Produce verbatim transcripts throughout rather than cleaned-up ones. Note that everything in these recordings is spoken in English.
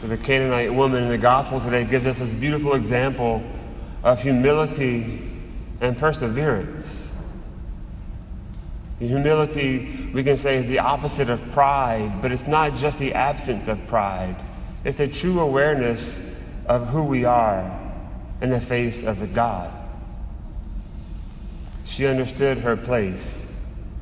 So the Canaanite woman in the gospel today gives us this beautiful example of humility and perseverance. Humility, we can say, is the opposite of pride, but it's not just the absence of pride. It's a true awareness of who we are in the face of the God. She understood her place.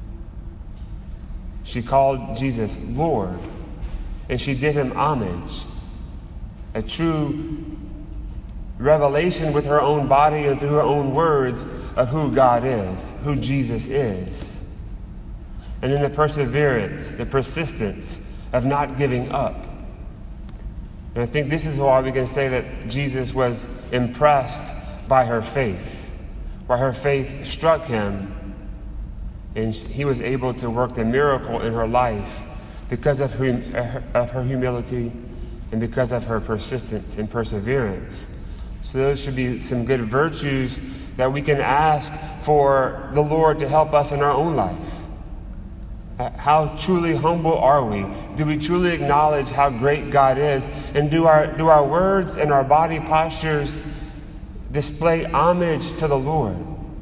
She called Jesus Lord, and she did him homage. A true revelation with her own body and through her own words of who God is, who Jesus is. And then the perseverance, the persistence of not giving up. And I think this is why we can say that Jesus was impressed by her faith, why her faith struck him, and he was able to work the miracle in her life because of her, of her humility and because of her persistence and perseverance. So those should be some good virtues that we can ask for the Lord to help us in our own life. How truly humble are we? Do we truly acknowledge how great God is? And do our, do our words and our body postures display homage to the Lord?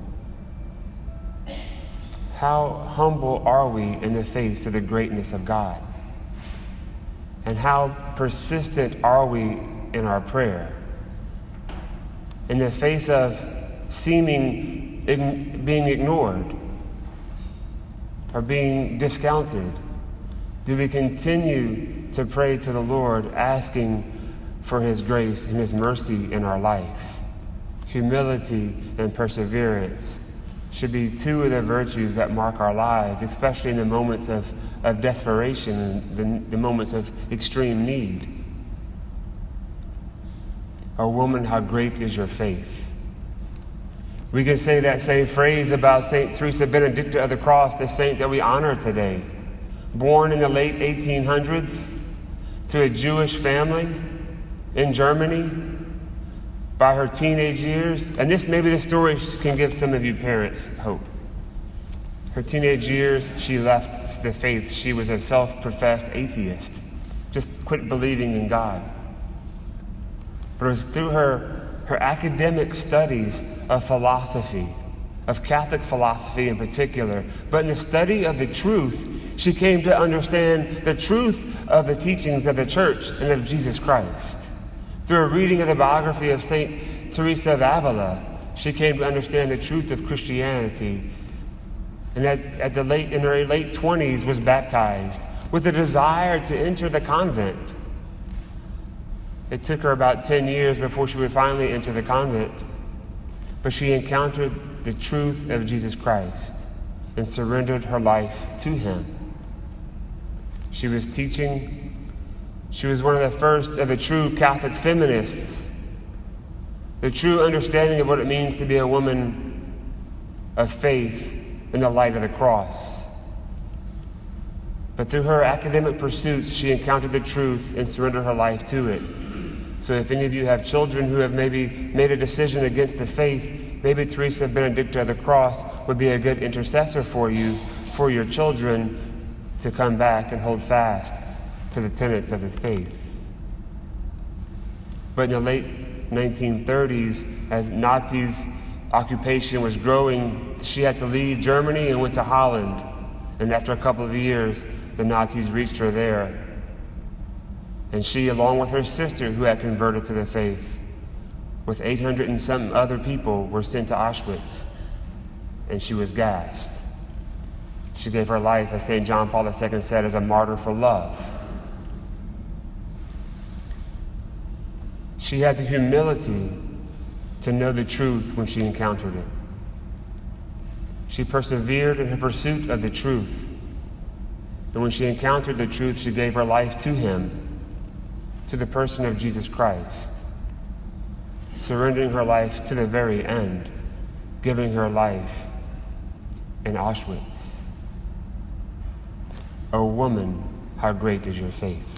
How humble are we in the face of the greatness of God? And how persistent are we in our prayer? In the face of seeming ign- being ignored, or being discounted, do we continue to pray to the Lord, asking for his grace and his mercy in our life? Humility and perseverance should be two of the virtues that mark our lives, especially in the moments of, of desperation and the, the moments of extreme need. O woman, how great is your faith? We can say that same phrase about Saint Teresa Benedicta of the Cross, the saint that we honor today. Born in the late eighteen hundreds to a Jewish family in Germany by her teenage years. And this, maybe the story can give some of you parents hope. Her teenage years, she left the faith. She was a self-professed atheist, just quit believing in God. But it was through her Her academic studies of philosophy, of Catholic philosophy in particular, but in the study of the truth, she came to understand the truth of the teachings of the church and of Jesus Christ. Through a reading of the biography of Saint Teresa of Avila, she came to understand the truth of Christianity, and at, at the late, in her late twenties was baptized with a desire to enter the convent. It took her about ten years before she would finally enter the convent, but she encountered the truth of Jesus Christ and surrendered her life to him. She was teaching. She was one of the first of the true Catholic feminists, the true understanding of what it means to be a woman of faith in the light of the cross. But through her academic pursuits, she encountered the truth and surrendered her life to it. So if any of you have children who have maybe made a decision against the faith, maybe Teresa Benedicta of the Cross would be a good intercessor for you, for your children, to come back and hold fast to the tenets of the faith. But in the late nineteen thirties, as Nazis' occupation was growing, she had to leave Germany and went to Holland. And after a couple of years, the Nazis reached her there. And she, along with her sister who had converted to the faith, with eight hundred and some other people, were sent to Auschwitz, and she was gassed. She gave her life, as Saint John Paul the Second said, as a martyr for love. She had the humility to know the truth when she encountered it. She persevered in her pursuit of the truth. And when she encountered the truth, she gave her life to him, to the person of Jesus Christ, surrendering her life to the very end, giving her life in Auschwitz. O woman, how great is your faith?